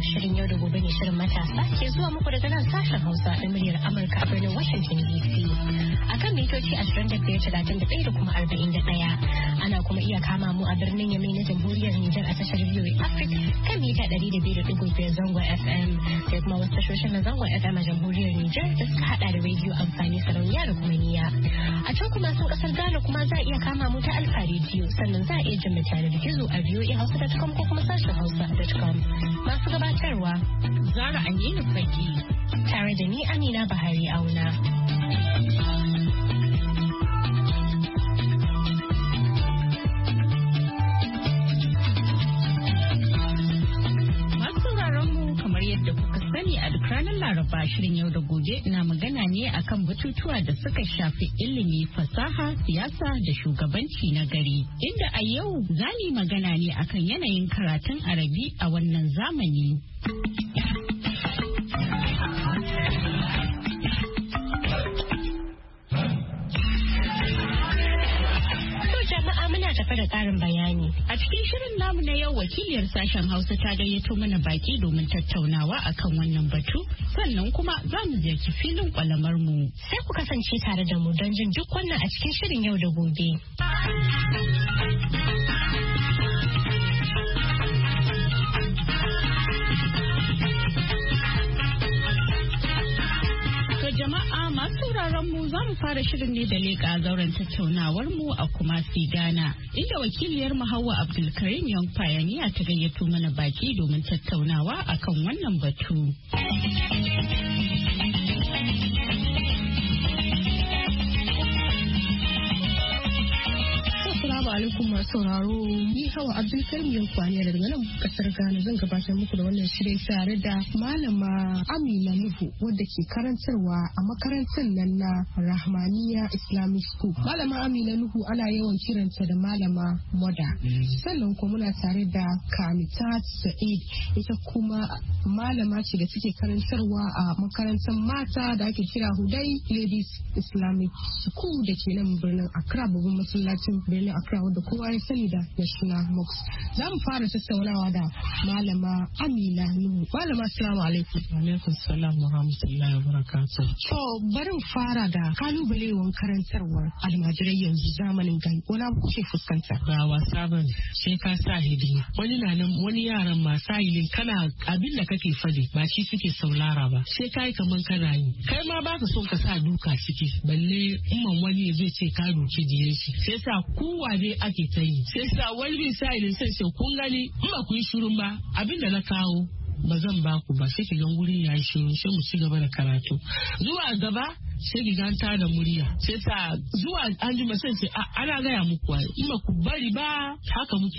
shirin yau da gobe ne shirin matasa ke zuwa muku daga nan sashen Hausa da muryar Amurka a birnin Washington DC. Akan mitoci 25,31 da kuma 41. Ana kuma iya kama mu a birnin Yamai na Jamhuriyar Nijar a tashar VOA Africa kan mita 102.5 zangon FM. Sai kuma wasu tashoshin na zangon FM a Jamhuriyar Nijar da suka hada da rediyo amfani sarauniya da kuma niya. A can kuma sun kasar Ghana kuma za a iya kama mu ta Alfa rediyo sannan za a iya jin mutane da gizo a voahausa.com ko kuma sashen hausa.com. Masu gabatarwa Zara Aminu Fagi tare da ni Amina Bahari Auna. Yadda kuka sani a duk ranar Laraba shirin yau da gobe na magana ne akan batutuwa da suka shafi ilimi, fasaha, siyasa da shugabanci na gari. Inda a yau za mu magana ne akan yanayin karatun Arabi a wannan zamani. Tafe da ƙarin bayani. A cikin shirin namu na yau wakiliyar sashen Hausa ta gayyato mana baki domin tattaunawa akan wannan batu, sannan kuma za mu ziyarci filin kwalamar mu. Sai ku kasance tare da mu don jin duk wannan a cikin shirin yau da gobe. Jama'a masu sauraron mu za mu fara shirin ne da leƙa zauren tattaunawar mu a Kumasi Ghana, inda wakiliyar mu Hauwa Abdulkarim Young Pioneer ta gayyato mana baki domin tattaunawa akan wannan batu. Assalamu alaikum masu sauraro, ni Hawa Abdulkarim Young Pioneer daga nan kasar Ghana zan gabatar muku da wannan shirin tare da Malama Amina Nuhu wadda ke karantarwa a makarantar nan na Rahmaniya Islamic School. Malama Amina Nuhu ana yawan kiranta da Malama Moda. Sannan kuma muna tare da Kamitat Sa'id, ita kuma malama ce da take karantarwa a makarantar mata da ake kira Hudai Ladies Islamic School da ke nan birnin Accra, babban masallacin birnin Accra wanda kowa ya sani da National Mosque. Za mu fara tattaunawa da Malama Amina Nuhu. Malama assalamu alaikum. Wa alaikum salam wa rahmatullahi wa barakatuh. To barin fara da kalubalewan karantarwar almajirai yanzu zamanin gani. Wani abu kuke fuskanta? Ba wasa bane. Sai ka sa hidima. Wani na nan wani yaran masu hilin kana abin da kake fadi ba shi suke saulara ba. Sai kai kaman kana yi. Kai ma baka son ka sa duka ciki. Balle umman wani zai ce ka duki diyan shi. Sai sa kowa ne ake ta yi. Sai sa wani bin sa ilin sai kun gani in ba ku yi shurun ba abin da na kawo ba zan ba ku ba sai ki ga wurin ya yi shiru sai mu ci gaba da karatu zuwa gaba sai ki ganta da murya sai sa zuwa an ji sai ce ana gaya muku in ba ku bari ba haka muke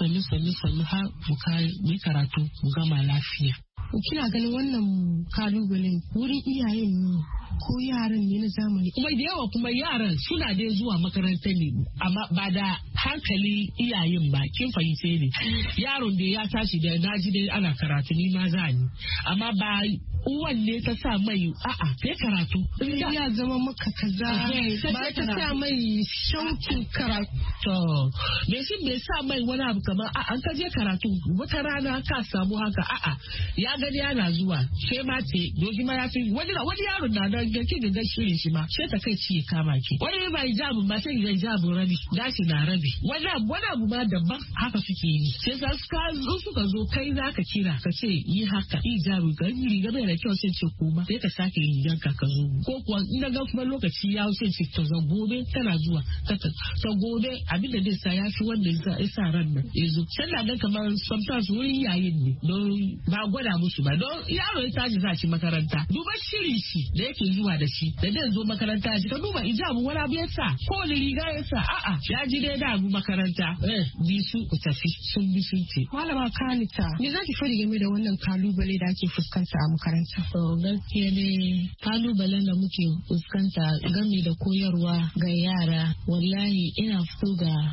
sannu har mu karatu mu gama lafiya. Kina ganin wannan kalubalen wurin iyayen ne ko yaran ne na zamani? Kuma da yawa kuma yaran suna dai zuwa makarantar ne amma ba da hankali iyayen ba, kin fahimce ne. Yaron da ya tashi da naji dai ana karatu ni ma za ni amma ba uwan ne ta sa mai sai karatu. Ya zama maka kaza ba ta sa mai shaukin karatu. To me shi bai sa mai wani abu kamar an ka je karatu wata rana ka samu haka ya gani yana zuwa sai ma ce doji ma ya fi wani yaron na nan ga kin ga shirin shi ma sai ta kai ci kama ki wani ba hijabun ba sai ga hijabun rabi gashi na rabi wani abu ma daban haka suke yi sai suka zo kai zaka kira ka ce yi haka hijabun ka riga bai da kyau sai ce kuma sai ka sake rigan ka zo ko kuwa in ga kuma lokaci ya wuce ce to za gobe tana zuwa ta gobe abin da zai sa ya fi wanda ya sa ran nan yazo sai na ga kamar sometimes wurin yayin ne don ba gwada musu ba don yaro ya tashi za ci makaranta duba shirin shi da yake zuwa da shi da zai zo makaranta shi ka duba ijabu wani abu ya sa ko wani riga ya sa ya ji dai da abu makaranta bi su ku tafi sun bi sun ce. Malama Kanita me zaki fadi game da wannan kalubale da ake fuskanta a makaranta makaranta. Gaskiya ne kalubalen da muke fuskanta game da koyarwa ga yara, wallahi ina fito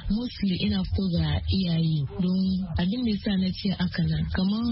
ga iyaye don abin da yasa na ce aka nan. Kamar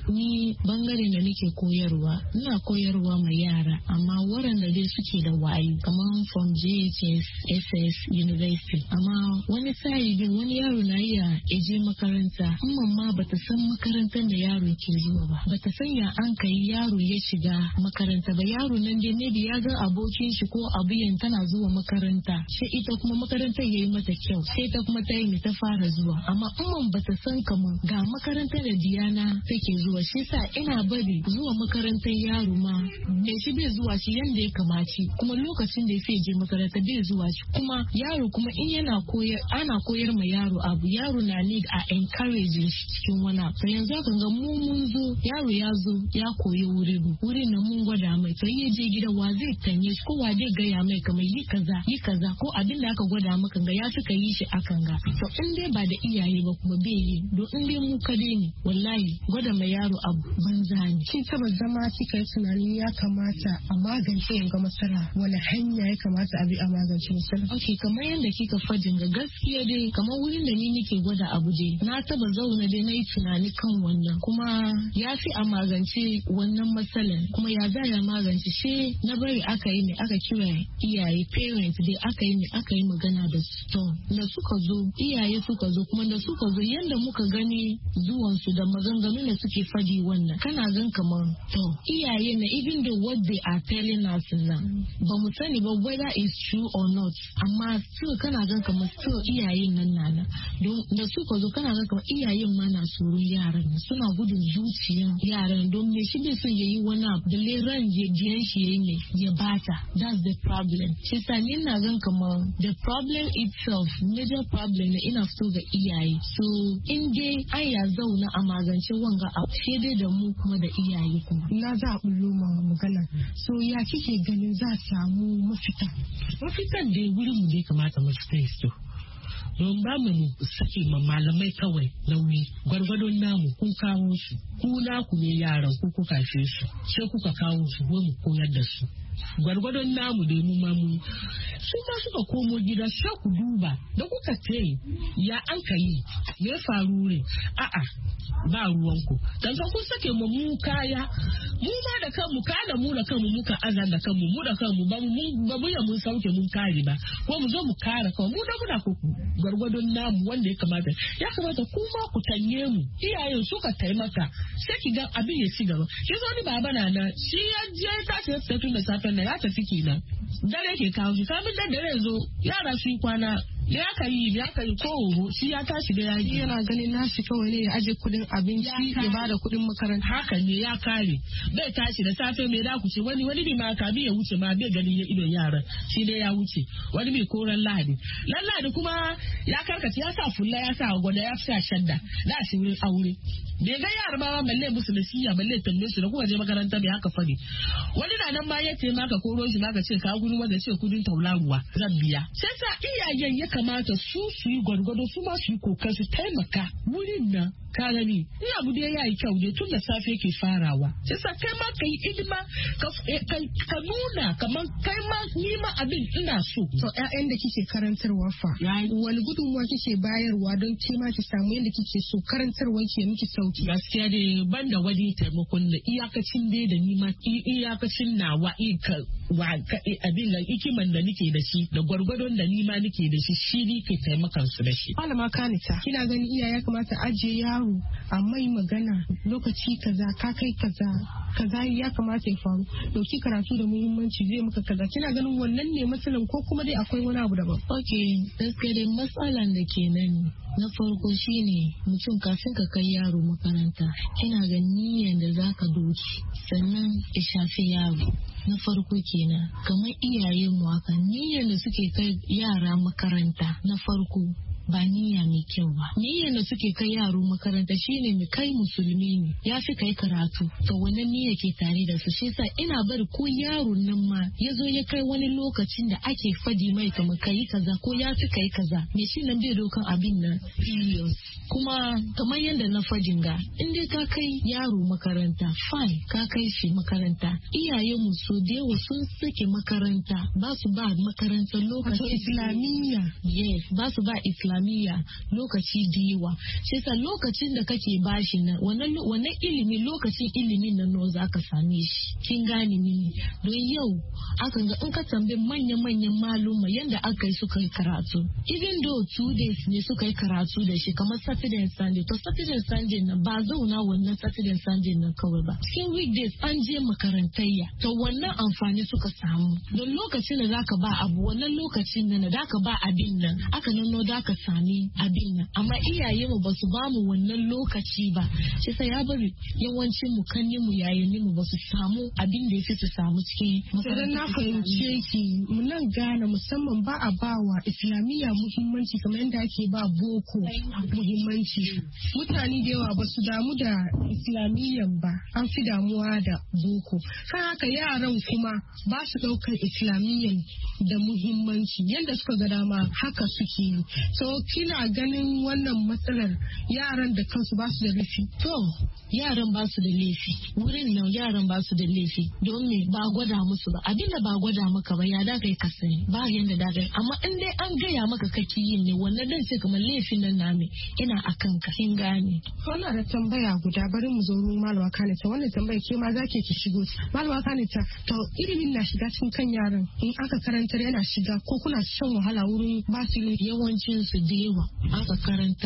ni bangare da nake koyarwa, ina koyarwa ma yara amma waɗanda dai suke da wayo kamar from JHS, SS, University. Amma wani sa'i bin wani yaro na iya je makaranta, amma ma bata san makarantar da yaro ke zuwa ba, bata san ya an kai yaro ya shiga makaranta ba. Yaro nan dai ne ya ga abokin shi ko abuyan tana zuwa makaranta, sai ita kuma makarantar yayi mata kyau, sai ta kuma ta yi ta fara zuwa. Amma umman bata san kamar ga makarantar da Diana take zuwa, shi sa ina bari zuwa makarantar yaro ma me shi bai zuwa shi yanda ya kamace, kuma lokacin da ya je makaranta bai zuwa shi. Kuma yaro kuma in yana ana koyar ma yaro abu, yaro na need a encourage shi cikin wani abu. To yanzu aka ga mun zo yaro ya zo ya koyi wurin na mun gwada mai, to ya je gida wa zai tanye shi ko wa zai gaya mai kamar yi kaza ko abin da aka gwada maka ga ya suka yi shi akan ga. To in dai ba da iyaye ba kuma bai yi, don in dai mu kadai ne wallahi gwada mai yaro abu banza ne. Kin taba zama kika yi tunani ya kamata a magance yanga matsala, wani hanya ya kamata a bi a magance matsala? Okay, kamar yadda kika fadin ga gaskiya dai kamar wurin da ni nake gwada abu dai na taba zauna dai na yi tunani kan wannan, kuma ya fi a magance wannan matsalan. Kuma ya za ya magance shi na bari aka kira iyaye parents dai aka yi magana da su. To da suka zo iyaye suka zo kuma da suka zo yanda muka gani zuwansu da maganganu da suke fadi wannan kana gan kamar to iyaye na even though what they are telling us now ba mu sani ba whether it's true or not, amma still kana gan kamar still iyayen nan nana don da suka zo kana gan kamar iyayen ma na tsoron yaran suna gudun zuciyan yaran don me shi bai son yayi wani abu da ran jiyan shi yayi ne ya bata. That's the problem. Shi sa ni na gan kamar the problem itself major problem ne ina fito ga iyaye. So in dai an ya zauna a magance wanga a dai da mu kuma da iyaye kuma. Na za a bullo ma magana. So ya kike ganin za a samu mafita? Mafitan dai wurin mu dai kamata mu fita don ba mu sake ma malamai kawai nauyi, gwargwadon namu kun kawo su, ku naku ne yaran ku kuka fi su, sai kuka kawo su mu koyar da su. Gwargwadon namu da mu mamu su ma suka komo gida sai ku duba da kuka ce ya an kai me faru ne a'a ba ruwanku dan kun sake mu kaya mu ma da kanmu kada mu da kanmu muka azan da kanmu mu da kanmu ba mu ya mun sauke mun kare ba ko mu zo mu kare kanmu mu da muna ku gwargwadon namu wanda ya kamata kuma ku tanye mu iyayen suka taimaka sai ki ga abin ya ci gaba. Ki zo ni baba na shi ya je ta sai tun da safen na ya tafi kenan dare ke kawo shi kamin da dare zo yara su yi kwana ya kai ko shi ya tashi da yaji yana ganin nashi kawai ne ya aje kudin abinci ya bada kudin makaranta. Haka ne ya kare bai tashi da safe mai da ku ce wani bi ma ka bi ya wuce ma bai ganin ya idon yaran shi dai ya wuce wani bai koran lahadi kuma ya karkace ya sa fulla ya sa gwada ya sa shadda da shi wurin aure bai ga yara ba balle musu nasiya balle tambaye su da kuma je makaranta bai haka fadi wani da nan ma ya ce maka koro shi maka ce ka gudu wanda ce kudin taularuwa zan biya sai sa iyayen ya kamata su yi gwargwado su ma su yi kokari su taimaka wurin nan ka gani in abu da ya yi kyau ne tun da safe yake farawa sai sa kai ma ka yi hidima ka nuna kamar kai ma ni ma abin ina so. To ƴaƴan da kike karantarwa fa wani gudunmuwa kike bayarwa don ke ma ki samu yadda kike so karantarwa ke miki sauki? Gaskiya dai banda wani taimakon da iyakacin dai da ni ma iyakacin nawa abin da ikiman da nike da shi da gwargwadon da ni ma nike da shi ni ke taimakan su da shi. Malama Kanita kina ganin iyaye kamata ajiye yaro a mai magana lokaci kaza ka kai kaza ya kamata ya faru dauki karatu da muhimmanci zai maka kaza kina ganin wannan ne matsalan ko kuma dai akwai wani abu daban? Okay, gaskiya dai matsalan da ke nan na farko shine mutum kafin ka kai yaro makaranta kina ga niyyar da zaka doki sannan ya shafi yaro na farko kenan kamar iyaye mu haka niyyar da suke kai yara makaranta na farko ba niyya mai kyau ba. Niyyar da suke kai yaro makaranta shine mai kai musulmi ne ya fi kai karatu, to wannan niyya ke tare da su. Shi yasa ina bari ko yaron nan ma ya zo ya kai wani lokacin da ake fadi mai kamar kai kaza ko ya fi kai kaza, me shi nan bai dokan abin nan serious. Kuma kamar yadda na fadin ga, in dai ka kai yaro makaranta fine, ka kai shi makaranta. Iyaye mu so da yawa sun sake makaranta, ba su ba makaranta lokacin islamiyya. Yes, ba su ba islamiyya lokaci da yawa. Shi yasa lokacin da kake bashi nan wannan ilimi, lokacin ilimin nan no za ka same shi. Kin gane ni? Don yau akan ga in ka tambayi manya-manyan maluma yanda aka yi suka yi karatu, even though 2 days ne suka yi karatu da shi kamar Saturday and Sunday, to Saturday and Sunday nan ba zauna wannan Saturday and Sunday nan kawai ba, cikin weekdays an je makarantayya, to wannan amfani suka samu. Don lokacin da zaka ba abu, wannan lokacin nan da zaka ba abin nan aka nano da ka sami abin nan, amma iyaye mu ba su ba mu wannan lokaci ba. Shi sai ya bari yawancin mu kanni mu yayin mu ba su samu abin da yafi su samu cikin makaranta. Na fahimce ki, mu nan Ghana musamman ba a bawa islamiyya muhimmanci kamar yadda ake ba boko muhimmanci. Mutane da yawa ba su damu da islamiyyan ba, an fi damuwa da boko. Kan haka yaran kuma ba su ɗaukar islamiyyan da muhimmanci yadda suka ga dama haka suke yi. So kina ganin wannan matsalar yaran da kansu ba su da laifi? To yaran ba su da laifi, wurin nan yaran ba su da laifi don me ba gwada musu ba. Abinda ba gwada maka ba ya da kai ka sani, ba yanda da kai. Amma in dai an gaya maka kake yin ne, wannan dan sai kamar laifin nan na me ina akan ka, kin gane. Wannan da tambaya guda, bari mu zo mu Malama Kanita. Wannan tambaya ke ma zake ki shigo. Malama Kanita, to ilimin na shiga cikin kan yaran in aka karantar yana shiga ko kuna shan wahala wurin ba su yawancin su da yawa aka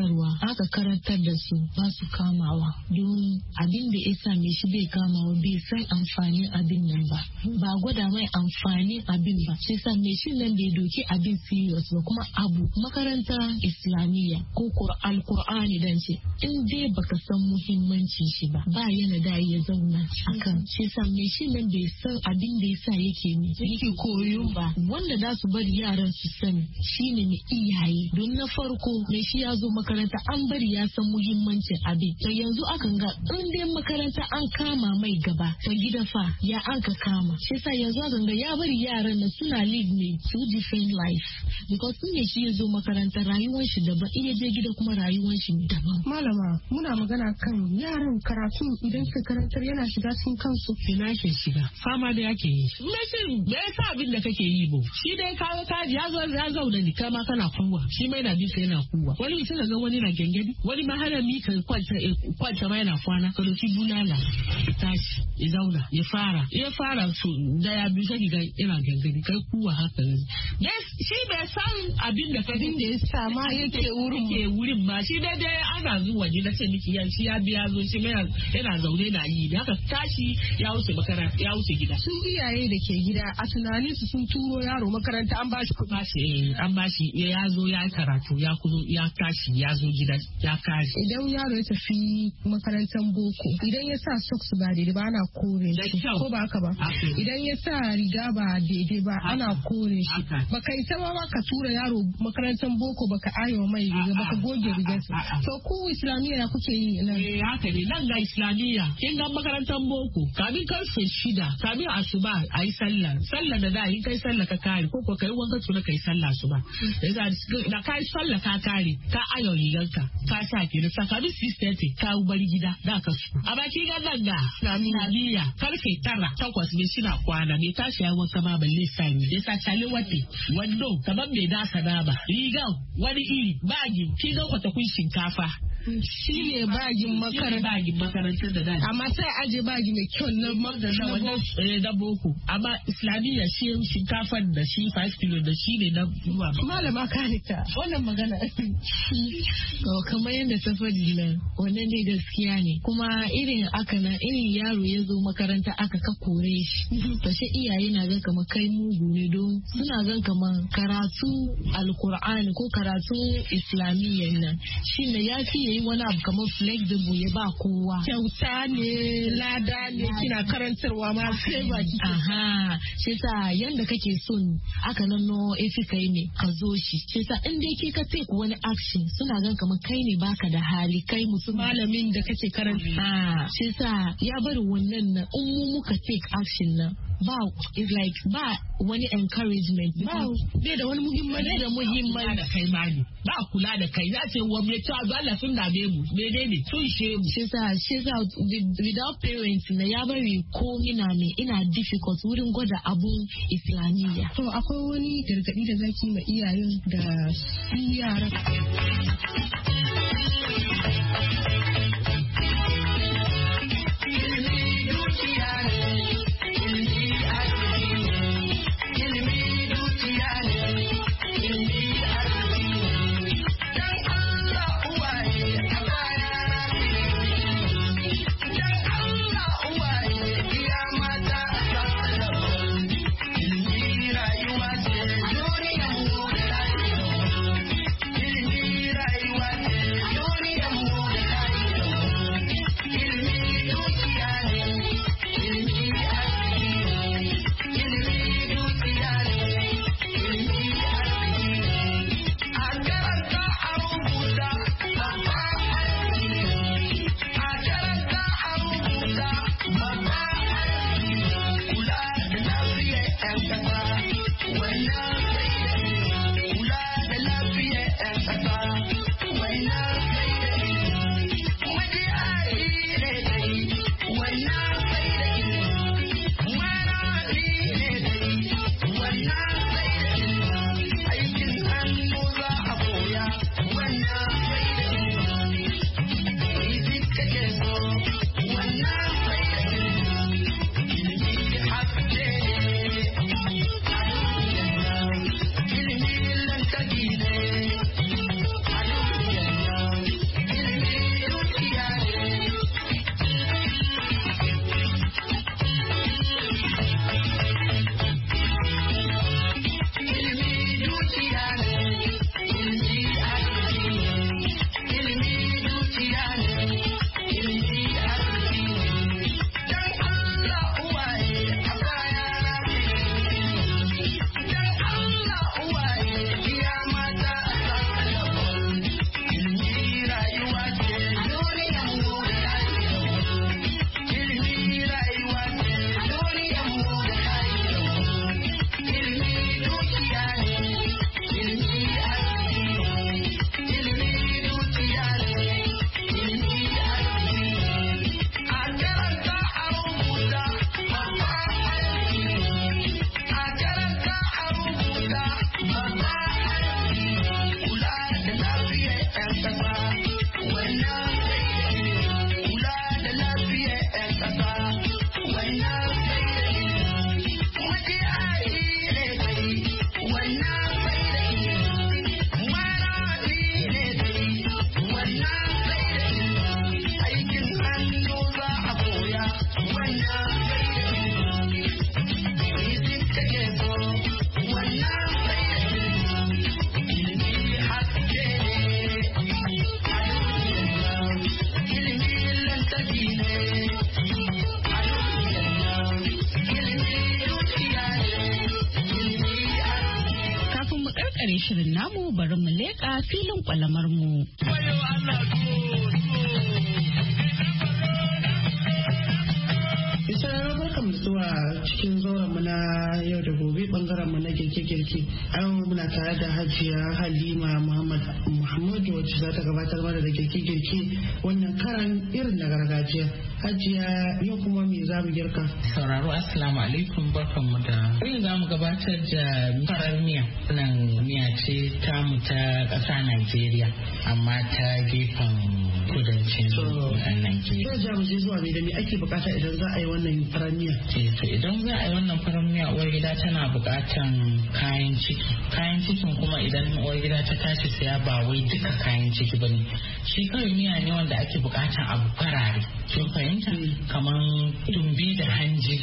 karantar da su ba su kamawa, don abin da yasa me shi bai kamawa bai san amfanin abin nan ba gwada mai amfanin abin ba. Sai sa me shi nan bai doki abin serious ba. Kuma abu makaranta islamiyya ko alkur'ani dan ce in dai baka san muhimmancin shi ba yana da ya zauna akan. Sai sa me shi nan bai san abin da yasa yake koyo ba. Wanda za su bari yaran su sani shine ne iyaye. Don na farko me shi ya zo makaranta an bari ya san muhimmancin abin. To yanzu akan ga in dai makaranta an kama mai gaba, to gida fa ya an ka kama. Shi sa yanzu akan ga ya bari yaran na suna lead ne two different life, because sun ne shi ya zo makaranta rayuwar shi daban, iya je gida kuma rayuwar shi daban. Malama muna magana kan yaran karatu idan ka karantar yana shiga cikin kansu. Ina ke shiga fama da yake yi. Me yasa abin da kake yi bo? Shi dai kawo kaji ya zauna ni kama kana kuwa, shi mai na bisa yana kuwa. Wani mutum ga wani na gengedi, wani ma hana mi ka kwanta ma yana kwana, ka doki bulala tashi ya zauna ya fara su da ya bi sai ga yana gengedi kai kuwa haka ne. Yes, shi bai san abin da kadin da ya sa ma yake wurin ma shi dai ana zuwa gida sai miki yan shi ya biya zo shi yana zaune na yi da haka tashi ya wuce makaranta ya wuce gida. Sun iyaye da ke gida a tunanin su sun turo yaro makaranta an ba shi kuɗi. An ba shi ya zo ya karatu ya kuzo ya tashi ya zo gida ya kare. Idan yaro ya tafi makarantar boko idan ya sa socks ba daidai ba ana kore shi ko ba haka ba. Idan ya sa riga ba daidai ba ana kore shi. Baka isa ba ka tura yaro makarantar boko baka ayo mai riga baka goge rigarsa. To ku islamiyya ya kuke yi nan? Haka ne nan ga islamiyya kin ga makarantar boko kamin karfe 6 kamin asuba ayi sallah da yin kai sallah ka kare ko kai wanka tuna kai sallah asuba. Da kai sallah ka kare ka ayo rigarka ka sa ki da sakabi 6:30 ka bari gida da ka su. A baki ga nan ga islamiyya karfe 9-8 ne suna kwana ne tashi ya wanka ma balle sai da sa chale wate wando kaman bai dasa na ba riga wani iri bagi ki ga kwata kun shinkafa shi ne bagin makarantar da dani. Amma sai aje bagi mai kyau na wannan da boko. Amma islamiyya shi shinkafar da shi 5 kilo da shi ne na ruwa. Malama Kanita wannan magana. Kamar yadda ta faɗi nan wannan ne gaskiya ne. Kuma irin yaro ya zo makaranta aka ka kore shi. To sai iyaye na ga kamar kai mugu ne don suna gan kamar karatu alkur'ani ko karatu islamiyyan nan shi ne ya fiye yi wani abu kamar flexible ya ba kowa. Kyauta ne, lada ne, kina karantarwa ma sai ba ki. Aha, shi sa yanda kake son aka nanno efi kai ne ka zo shi. Shi sa in dai ke ka take wani action suna gan kamar kai ne baka da hali kai mutum. Malamin da kake karanta. Shi sa ya bari wannan na in mu muka take action na ba it's like ba wani encouragement ba da wani muhimmanci da muhimmanci da kai mani ba kula da kai za ce wa mai cewa Allah sun dame mu menene sun she mu shi sa without parents na ya bari ko ina difficult wurin gwada abun islamiyya. To akwai wani gargadi da zaki ma iyayen da su yara. Shirin namu bari mu leƙa filin kwalamar mu. Zuwa cikin zauren mu na yau da gobe bangaren mu na girke-girke. An muna tare da Hajiya Halima Muhammadu wacce za ta gabatar mana da girke-girke wannan karan irin na gargajiya. Hajiya yau kuma me za mu girka? Sauraro assalamu alaikum barkanmu da. Yau za mu gabatar da farar miya. Wannan miya ce tamu ta ƙasa Najeriya amma ta gefen kudancin Najeriya. Zai ja mu je zuwa ne da me ake bukata idan za a yi wannan farar miya? To idan za a yi wannan farar miya uwar gida tana bukatan kayan ciki. Kayan cikin kuma idan uwar gida ta tashi saya ba wai duka kayan ciki ba ne. Shi kawai miya ne wanda ake bukatan abu farare. Kin fahimta? Kamar tumbi da hanji.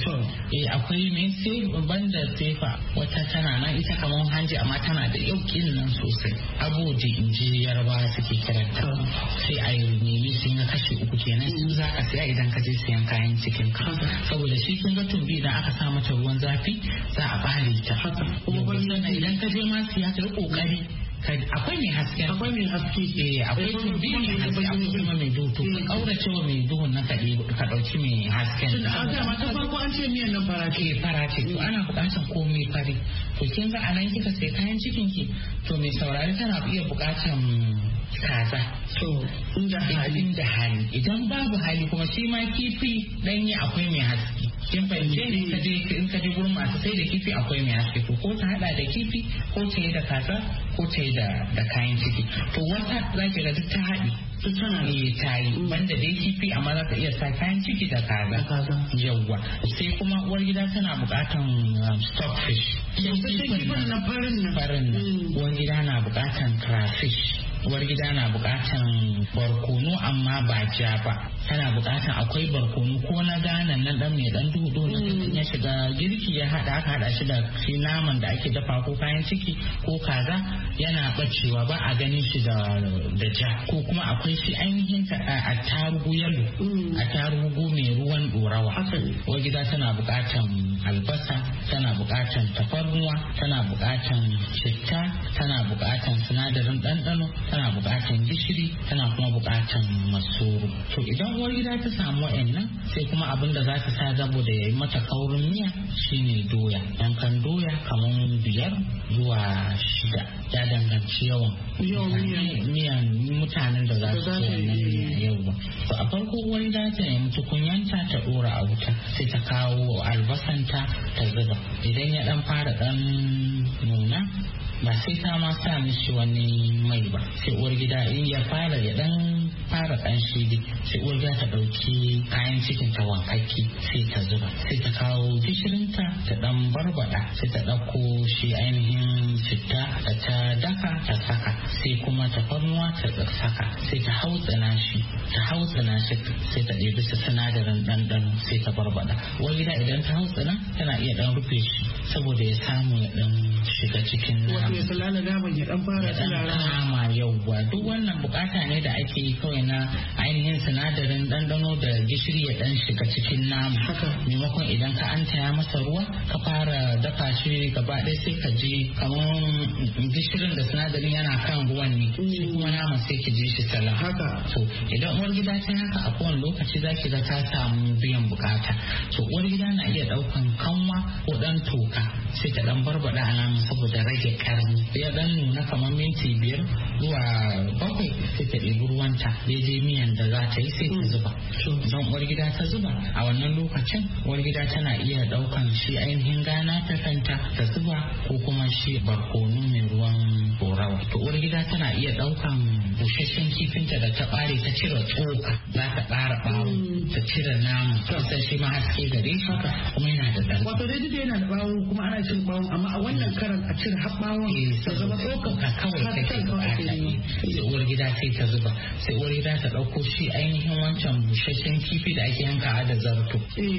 akwai mai sefa banda sefa wata tana nan ita kamar hanji amma tana da yaukin nan sosai. Aboji in ji Yarbawa suke kiranta. Sai a yi nemi su yi na kashi 3 kenan su za ka siya idan ka je siyan kayan cikin ka. Saboda shi kun ga tumbi idan aka sa mata ruwan zafi za a bare ta. Sannan idan ka je ma siya ka yi kokari. Akwai mai haske. Akwai mai haske. Akwai tumbi mai haske akwai kuma mai duhu. To ka kaurace wa mai duhun na ka dauki mai hasken. A ga mata farko an ce miyan nan fara ce. Fara ce. To ana bukatar komai fari. To kin ga anan kika sai kayan cikin ki. To mai saurari tana iya bukatar kaza. To inda hali. Idan babu hali kuma shi ma kifi danye akwai mai haske. Kin fahimce ne in ka je gurin masu sai da kifi akwai mai haske. To ko ta hada da kifi ko ta yi da kaza ko ta yi da kayan ciki. To wata za ki ga duk ta haɗi. Su tana ta yi banda dai kifi amma za ta iya sa kayan ciki da kaza. Yawwa. Sai kuma uwar gida tana buƙatan stockfish. Kifin na farin nan. Uwar gida na buƙatan crayfish. Uwar gida na buƙatan barkono amma ba ja ba. Tana buƙatan akwai barkono ko na ganan nan dan mai dan duhu na ya shiga girki ya hada shi da shi naman da ake dafa ko kayan ciki ko kaza yana bacewa ba a ganin shi da ja ko kuma akwai shi ainihin a tarugu yalo a tarugu mai ruwan dorawa. Uwar gida tana buƙatan albasa, tana buƙatan tafarnuwa, tana buƙatan citta, tana buƙatan sinadarin ɗanɗano, tana buƙatan gishiri, tana kuma buƙatan masoro. To idan uwar gida ta samu wa'annan sai kuma abin da za ta sa saboda ya yi mata kaurin miya shine doya. Yankan doya kamar 5 zuwa 6 ya danganci yawan miyan mutanen da za su ci wannan miya yau ba. To a farko uwar gida ta nemi tukunyanta ta dora a wuta sai ta kawo albasanta ta zuba. Idan ya dan fara dan nuna ba sai ta ma sa mishi wani mai ba. Sai uwar gida in ya fara kanshi dai sai uwar gida ta dauki kayan cikin ta wankaki sai ta zuba. Sai ta kawo gishirinta ta dan barbada sai ta dauko shi ainihin citta da ta daka ta saka sai kuma tafarnuwa ta saka sai ta hautsana shi sai ta ɗebi su sinadarin ɗanɗano sai ta barbada. Uwar gida idan ta hautsana tana iya dan rufe shi saboda ya samu ya dan shiga cikin ya salala naman ya dan fara tsirara yauwa. Duk wannan bukata ne da ake yi kawai na ainihin sinadarin ɗanɗano da gishiri ya dan shiga cikin nama. Maimakon idan ka antaya masa ruwa ka fara dafa shi gaba ɗaya sai ka ji kamar gishirin da sinadarin yana kan ruwan ne shi kuma naman sai ki ji shi salam. To idan uwar gida ta haka a kowane lokaci za ki ga ta samu biyan bukata. To uwar gida na iya ɗaukan kanwa ko ɗan toka sai ta ɗan barbada a naman saboda rage karni. Ya dan nuna kamar minti 5 zuwa 7 sai ta ɗebi ruwanta daidai miyan da za ta yi sai ta zuba. Don uwar gida ta zuba a wannan lokacin uwar gida tana iya ɗaukan shi ainihin gana ta kanta ta zuba ko kuma shi barkono mai ruwan dorawa. To uwar gida tana iya ɗaukan busasshen kifinta da ta ɓare ta cire tsoka za ta ɓara ɓawo ta cire nama sai shi ma haske gare shi kuma yana da ɗan. Wato dai yana da ɓawo kuma ana cin ɓawon amma a wannan karan a cire haɓɓawon ta zama tsoka kawai take bukata. Sai uwar gida sai ta zuba sai uwar gida ta ɗauko shi ainihin wancan busasshen kifi da ake yankawa da zarto.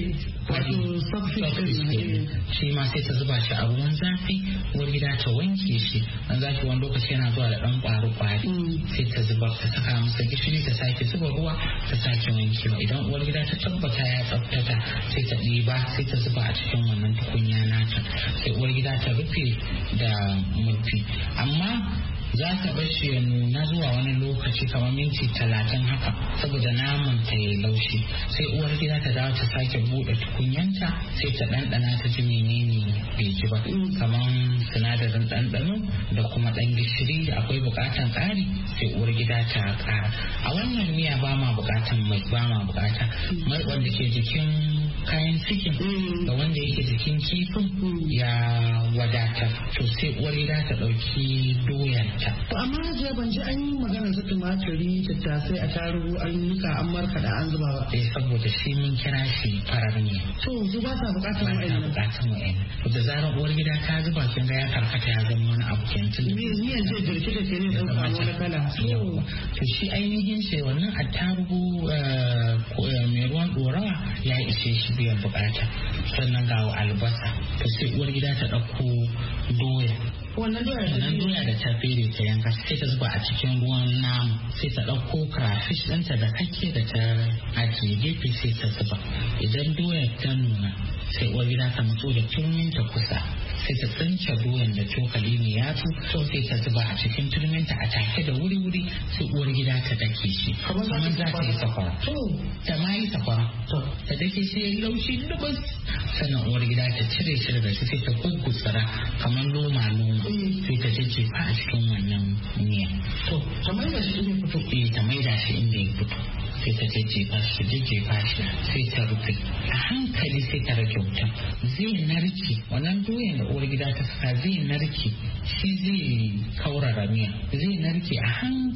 Shi ma sai ta zuba shi a ruwan zafi uwar gida ta wanke shi dan zafi wani lokaci yana zuwa da ɗan ƙwari sai ta zuba ta saka masa gishiri ta sake zuba ruwa ta sake wankewa. Idan uwar gida ta tabbata ya tsaftata sai ta ɗiba sai ta zuba a cikin wannan tukunya nata sai uwar gida ta rufe da murfi amma za ta bar shi ya nuna zuwa wani lokaci kamar minti 30 haka saboda naman ta yi laushi sai uwar gida ta dawo ta sake bude tukunyanta sai ta ɗanɗana ta ji menene bai ji ba kamar sinadarin ɗanɗano da kuma ɗan gishiri akwai buƙatan ƙari sai uwar gida ta ƙara. A wannan miya ba ma buƙatan mai wanda ke jikin kayan cikin da wanda yake jikin kifin ya wadatar to sai uwar gida ta ɗauki doyanta. To amma je ban ji an yi magana su tumaturi tattasai a tarugu an nika an markaɗa an zuba ba. Saboda shi mun kira shi farar miya. To su ba sa buƙatar wa'annan. To da zarar uwar gida ta zuba kin ga ya karkata ya zama wani abu kenan. Miyan zai jirki da ke ne ɗan samu wani kala. To shi ainihin shi wannan attarugu mai ruwan ɗorawa ya ishe shi biyan bukata. Sannan ga albasa, to sai uwar gida ta ɗauko doya. Wannan doya da ta fere ta yanka sai ta zuba a cikin ruwan namu, sai ta ɗauko crayfish ɗinta da kake da ta ajiye gefe sai ta zuba. Idan doya ta nuna sai uwar gida ta matso da turminta kusa, sai ta tsince doyan da cokali mai yatsu, sai ta zuba a cikin turminta a take da wuri-wuri, sai uwar gida ta dake shi kamar za ta yi sakwara. Ta ma yi sakwara ta dake shi ya yi laushi dubas, sannan uwar gida ta cire shi daga shi sai ta kukutsara kamar loma-loma, sai ta jejjefa a cikin wannan miya. Ta maida shi inda ya fito. Ta maida shi inda ya fito. Sai ta jejjefa shi sai ta rufe a hankali, sai ta rage wutan. Zai narke wannan doyan da uwar gida ta saka, zai narke shi, zai kaurara miya, zai narke a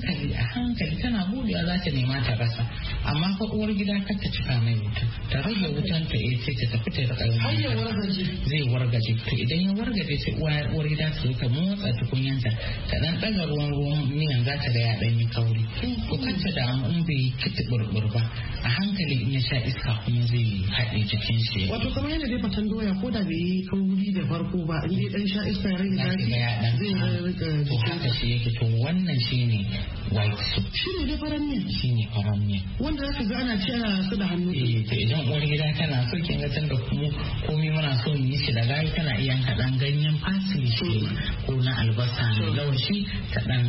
hankali tana buɗewa za ta nema ta rasa, amma fa uwar gida kar ta cika mai wuta, ta rage wutan ta sai ta tafi ta rika zai wargaje. To idan ya wargaje sai uwar gida ta zo ta motsa tukunyanta, ta dan daga ruwan miyan za ta ga ya dan yi kauri, ko kanta da an bai kiti burbur ba, a hankali in ya sha iska kuma zai haɗe jikin shi. Wato kamar yana dai fatan doya ko da bai yi kauri da farko ba, in dai dan sha iska ya rage zafi zai rika to haka shi yake. To wannan shine white soup. Shine dai faran miya. Shine faran miya. Wanda zaka ga ana ci ana su da hannu. To idan uwar gida tana so kin ga tunda kuma komai muna so mu yi shi da gayi, tana iya yanka dan ganyen parsley shi ko na albasa ne lawashi ta dan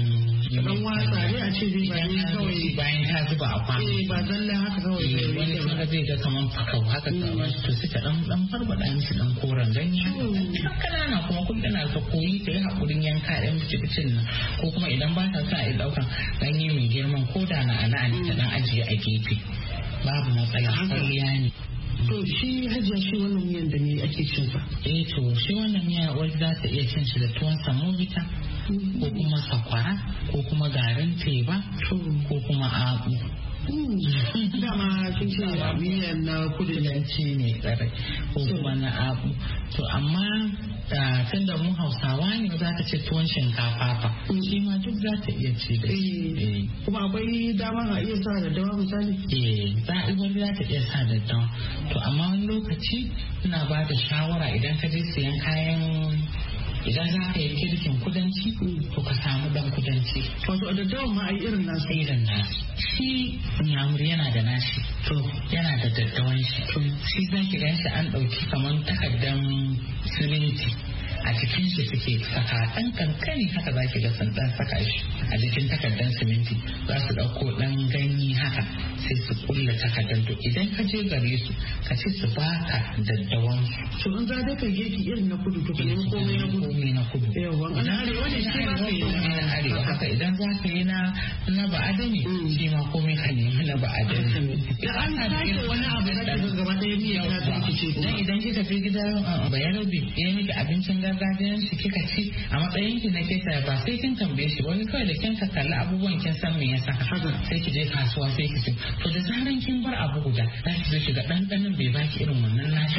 watsa ne a ce zai kawai bayan ta zuba a kwano. Ba zalla haka kawai. Wani kuma zai ga kaman fakau haka ta to sai ta dan farbada mishi dan koren ganye. Kanana kuma kun tana ka koyi ta yi hakurin yanka ɗan bicin nan, ko kuma idan ba ta sa a ɗaukan ganye mai girman ko da na ana ta dan ajiye a gefe. Babu matsala, kwalliya ne. To shi hajiya shi wannan miyan da ne ake cin sa? To shi wannan miya wani za ta iya cin shi da tuwon samovita, ko kuma sakwara, ko kuma garin teba, ko kuma abu. Dama kin ce miyan na kudanci ne tsare, ko kuma na abu. To amma tun da mu Hausawa ne za ta ce tuwon shinkafa fa, shi ma duk za ta iya ci da shi. Kuma akwai dama a iya sa da dawa misali? Za ta iya sa da dawa. To amma wani lokaci ina ba da shawara idan ka je siyan kayan, idan za ka yi kirkin kudanci to ka samu dan kudanci. Wato a daddawan ma a yi irin nasu? Irin nasu. Shi nyamuri yana da nashi, to yana da daddawan shi. Shi za ki gan shi an ɗauki kamar takardan siminti a cikin shi suke saka ɗan kankani haka za ki ga sun ɗan saka shi a jikin takardar siminti, za su ɗauko ɗan ganye haka sai su kulla takardar. To idan ka je gare su ka ce su baka daddawan su. To in za ka girki irin na kudu to ka nemi komai na kudu. Yawa na arewa ne shi ma kai na arewa haka, idan za ka yi na ba'adami shi ma komai ka nemi na ba'adami. Da an sake wani abu na daga gaba ɗaya miya ta rikice. Dan idan kika je gida bayarabe ya miki abincin gargajiyan shi kika ci a matsayin ki na kesa, ba sai kin tambaye shi wani kawai da kin ka kalli abubuwan kin san me yasa sai ki je kasuwa sai ki ci. To da zaran kin bar abu guda za ki zo ki ga ɗanɗanon bai baki irin wannan nashi.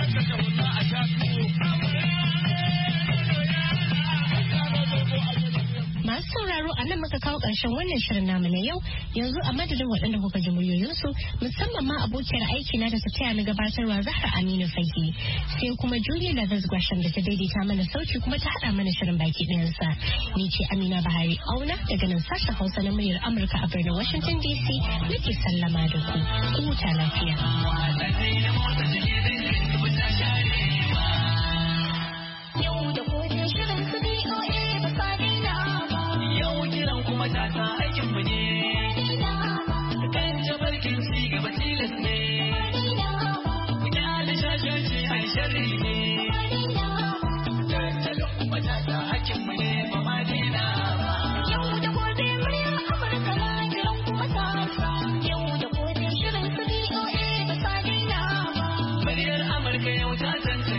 Masu sauraro a nan muka kawo ƙarshen wannan shirin namu na yau, yanzu a madadin waɗanda kuka ji muryoyinsu musamman ma abokiyar aiki na da ta taya na gabatarwa Zahra Aminu Fage, sai kuma Julia Lavis Gwasham da ta daidaita mana sauti kuma ta haɗa mana shirin baki ɗayansa. Ni ce Amina Bahari Auna daga nan sashen Hausa na muryar Amurka a birnin Washington DC nake sallama da ku huta lafiya. Matasa aikinmu ne, kan jabarkin ci gaba tilas ne, ku kyale shashanci ai sharri ne, tattalin matasa aikinmu ne ba ma dina ba. Yau da gobe muryar Amurka na kiran ku matasa, yau da gobe shirin su BOA ba sa dina ba. Muryar Amurka yau ta